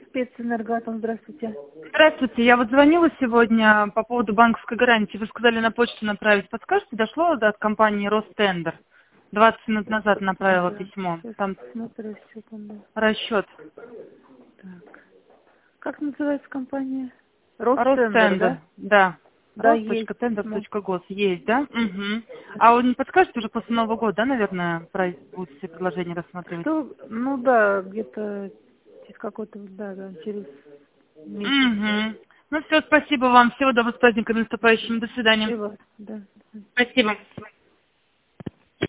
Спецэнергоатом, здравствуйте. Здравствуйте, я вот звонила сегодня по поводу банковской гарантии. Вы сказали на почту направить. Подскажете, дошло от компании Ростендер? 20 минут назад направила Да, письмо. сейчас Там посмотрю, что там было. расчет. Так. Как называется компания? Ростендер, Ростендер, да? да. Да, есть письмо. Рост.тендер.гос есть, да? Угу. А вы не подскажете, уже после Нового года, да, наверное, будете все предложения рассматривать? Что? Ну да, где-то через какой-то, да, через месяц. Угу. Ну все, спасибо вам. Всего доброго, с праздниками наступающими. До свидания. И вас, да. Спасибо.